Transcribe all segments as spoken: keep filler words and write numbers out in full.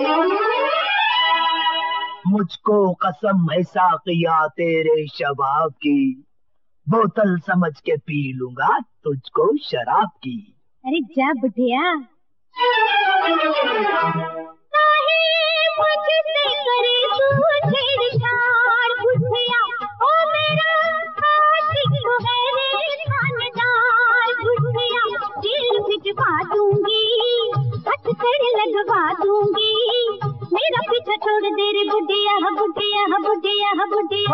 मुझको कसम है साकिया तेरे शबाब की, बोतल समझ के पी लूंगा तुझको शराब की। अरे जा बुढ़िया। मुझसे करे तू छेड़छाड़ बुढ़िया, ओ मेरा आशिक तो है रे थानेदार बुढ़िया। जेल भिजवा दूंगी, हथकड़ी लगवा दूंगी, मेरा पीछा छोड़ दे रे बुढ़िया बुढ़िया बुढ़िया बुढ़िया।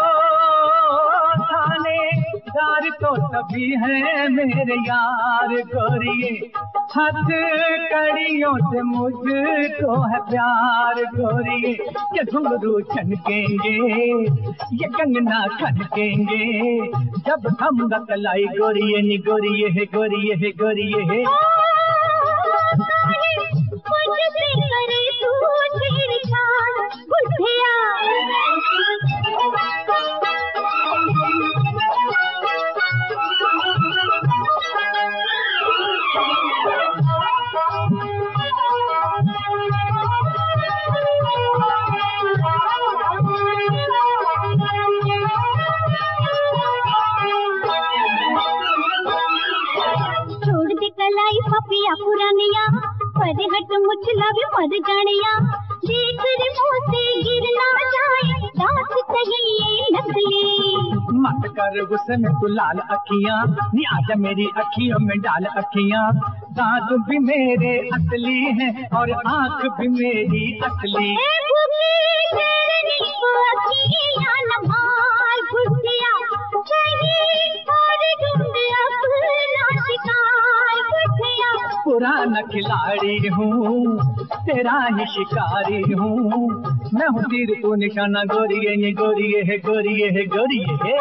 थानेदार तो सभी हैं मेरे यार गोरिये, हथ कड़ियों से मुझको है प्यार गोरिये। ये घुंघरू छनकेंगे, ये कंगना खनकेंगे, जब हम गलाई गोरिये नी गोरिये है गोरिये है गोरिये है। मुझसे करे तू छेड़छाड़ बुढ़िया। छोड़ दे कलाई पपिया पुरानिया, पर हट मुझला भी मर जानिया। देख रे मुँह से गिर ना जाए दांत कहीं ये नकली। मत कर गुस्से में तू लाल अखियां, नी आजा मेरी अखियों में डाल अखियां। दांत भी मेरे असली हैं और आँख भी मेरी असली। पुराना खिलाड़ी हूँ, तेरा ही शिकारी हूँ, मैं हूँ तीर तू निशाना गोरिये ये गोरिये है गोरिये है गोरिये है।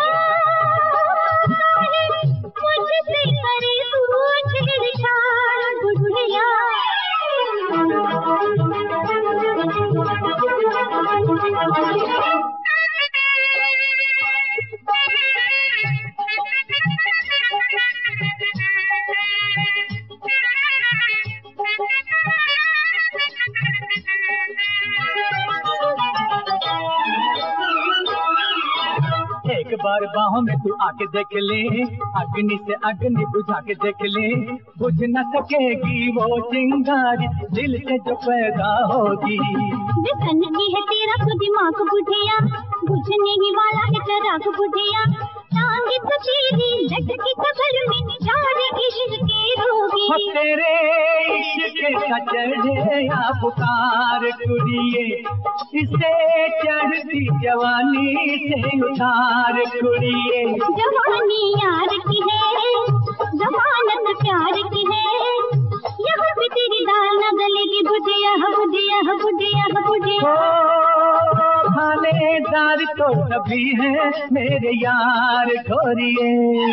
मुझसे करे तू छेड़छाड़ बुढ़िया। एक बार बाहों में तू आके देख ले, अग्नि से अग्नि बुझा के देख ले, बुझ न सकेगी वो चिंगारी दिल से जो पैदा होगी। बेसन की है तेरा तो दिमाग बुढ़िया, बुझने ही वाला है चराग बुढ़िया। टांगे तो तेरी लटकी कबर में चार इश्क की रोगी। तेरे इश्क का चढ़े या पुकार कुड़िए, इसे चढ़ती जवानी से उतार कुड़िए। जवानी यार की है, जमानत प्यार की है, यहाँ पे तेरी दाल न गलेगी बुढ़िया बुढ़िया बुढ़िया बुढ़िया। थानेदार तो सभी हैं मेरे यार गोरिये।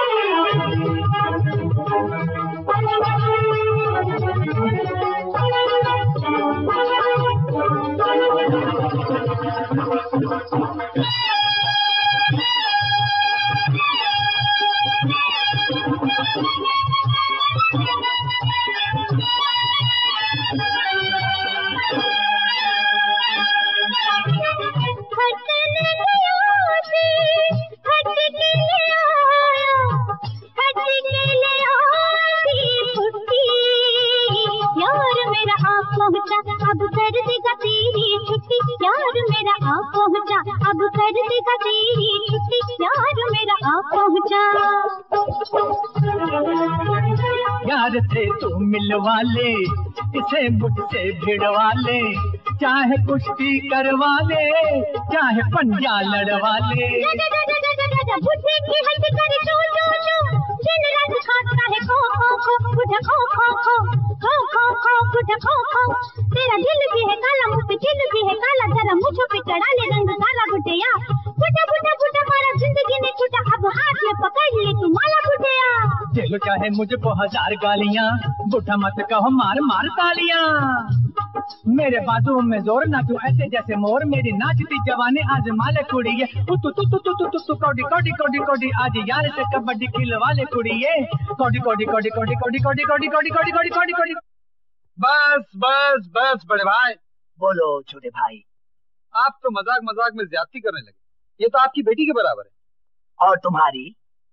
अब कर देगा तेरी छुट्टी यार मेरा आ पहुंचा, अब कर देगा तेरी छुट्टी यार मेरा आ पहुंचा। यार से तू मिलवा ले, इसे मुझसे भिड़वा ले, चाहे कुश्ती करवा ले, चाहे पंजा लड़वा ले। बुढ़े की हट कर चो चो चो, दिन रात खाता है खो खो खो, बुढ़ा खो खो खो खो खो खो बुढ़ा खो खो। तेरा दिल भी है काला, मुँह पे दिल भी है काला, जरा मुझ पे चढ़ा ले रंग काला बुढ़िया। बुढ़ा बुढ़ा बुढ़ा मारा जिंदगी ने छूटा, अब हाथ में पकड़ ले तू माला बुढ़िया। दे लो चाहे मुझको हजार गालियाँ, बुढ़ा मत कहो मार मार तालियां। मेरे बाजू में जोर ना तू ऐसे जैसे मोर, मेरी नाचती जवानी आज माले कुड़िए। तू तू तू तू तू तू तू कौड़ी कौड़ी कौड़ी कौड़ी आज यार से कबड्डी खिलवा ले कुड़िए। कौड़ी कौड़ी कौड़ी कौड़ी कौड़ी कौड़ी कौड़ी कौड़ी कौड़ी कौड़ी कौड़ी कौड़ी। बस बस बस बड़े भाई, बोलो छोटे भाई। आप तो मजाक मजाक में ज्यादती करने लगे। ये तो आपकी बेटी के बराबर है। और तुम्हारी?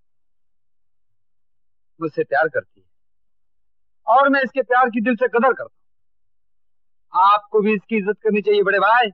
मुझसे प्यार करती है और मैं इसके प्यार की दिल से कदर करता हूँ। आपको भी इसकी इज्जत करनी चाहिए बड़े भाई।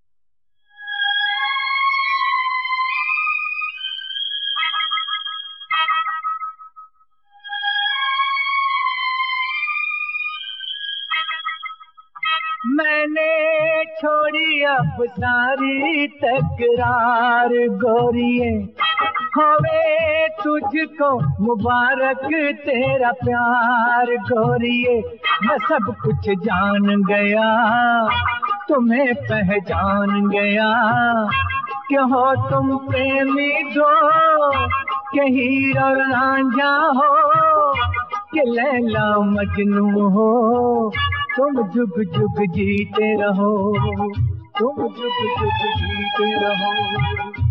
मैंने छोड़ी अब सारी तकरार गोरिए, होवे तुझको मुबारक तेरा प्यार गोरिए। मैं सब कुछ जान गया, तुम्हें पहचान गया, क्यों हो तुम प्रेमी दो, के हीर और रांझा हो, कि लैला मजनू हो। तुम जुग जुग जीते रहो, तुम जुग जुग जीते रहो।